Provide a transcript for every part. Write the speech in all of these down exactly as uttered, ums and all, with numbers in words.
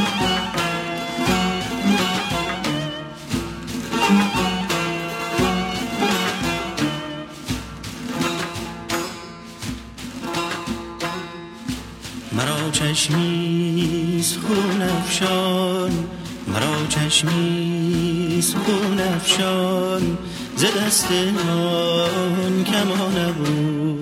مرا چشمیست خون افشان، مرا چشمیست خون افشان، ز دست آن کمان ابرو.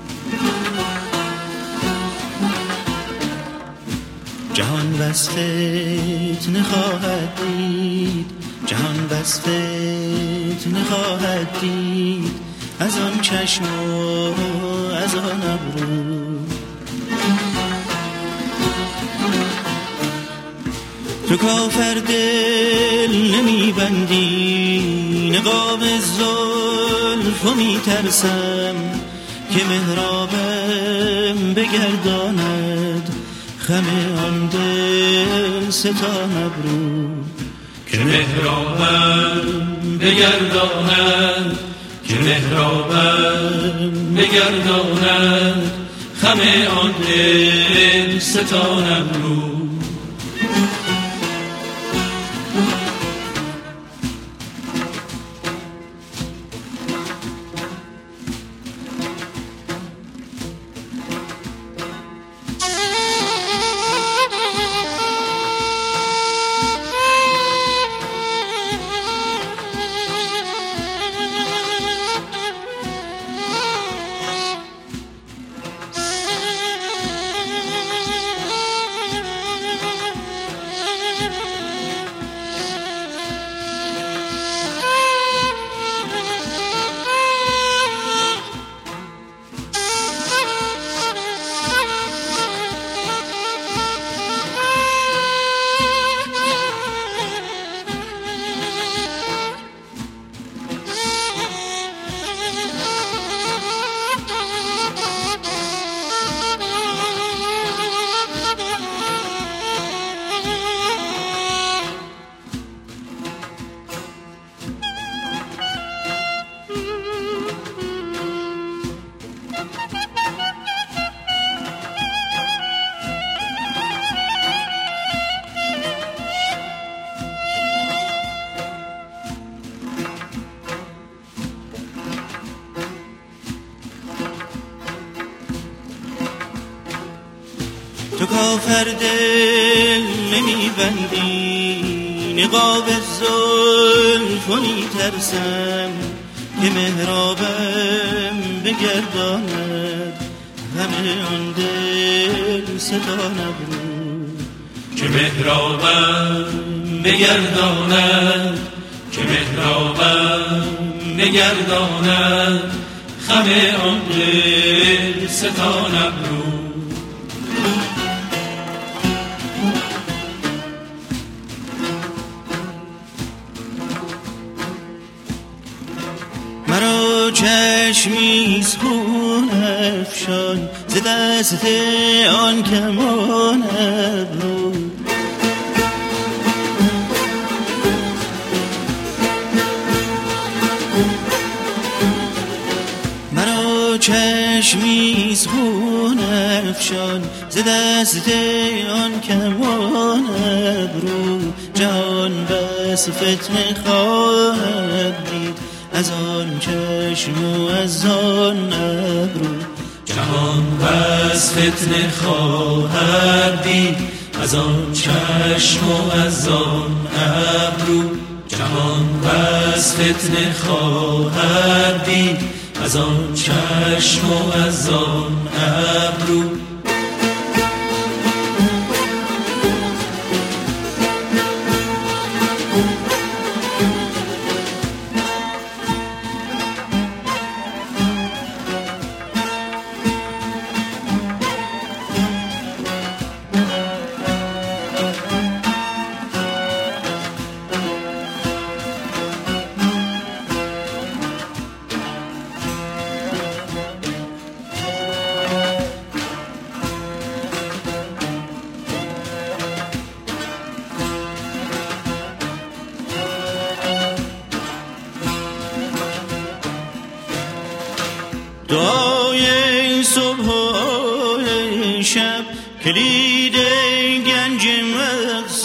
جهان بس فتنه خواهد دید، جهان بس فتنه خواهد دید، از آن چشم و از آن ابرو. تو کافر دل نمی بندی نقاب زلف و می ترسم که محرابم بگرداند خم آن دل ستان ابرو. که محرابم بگرداند، که محرابم بگرداند خم آن دل ستان ابرو. تو کافر دل نمی بندی نقاب زلف و می ترسم که محرابم بگرداند همه آن دل ستان ابرو. که محرابم بگرداند، که محرابم بگرداند خم آن دل ستان ابرو. مرا چشمیست خون افشان ز دست آن کمان ابرو. مرا چشمیست خون افشان ز دست آن کمان ابرو. جهان بس فتنه خواهد دید از آن چشم و از آن ابرو. جهان بس فتنه خواهد دید از آن چشم و از آن ابرو. جهان بس فتنه خواهد دید از آن چشم و از آن ابرو. دعای صبح و شب کلید گنج مقصود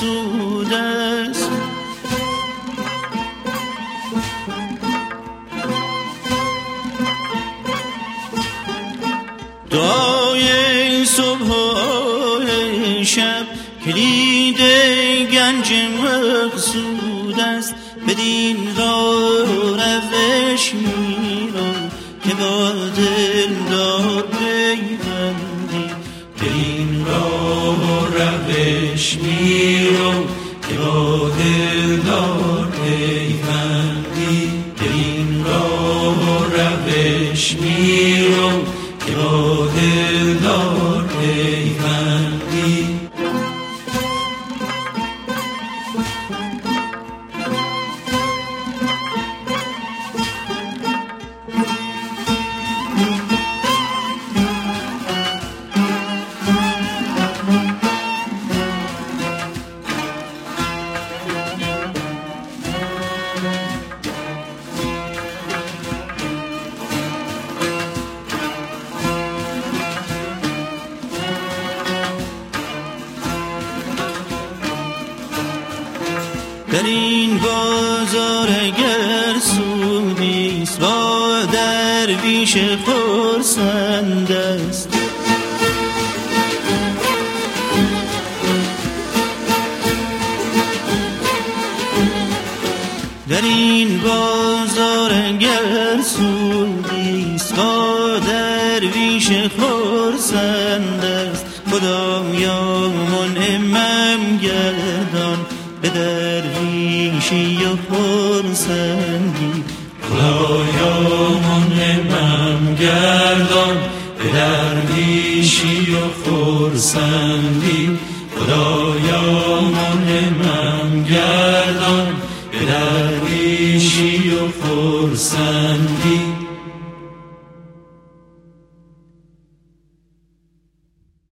دعای صبح و شب کلید گنج مقصود است، بدین راه روش میرو که با دلدار پیوندی. بدین راه روش میرو که با دلدار پیوندی. بدین راه روش میرو که با دلدار پیوندی. در این بازار اگر سودیست با درویش خرسند است. در این بازار اگر سودیست با درویش خرسند است. خدایا منعمم گردان به درویشی و خرسندی. خدایا منعمم گردان به درویشی و خرسندی. خدایا منعمم گردان به درویشی و خرسندی.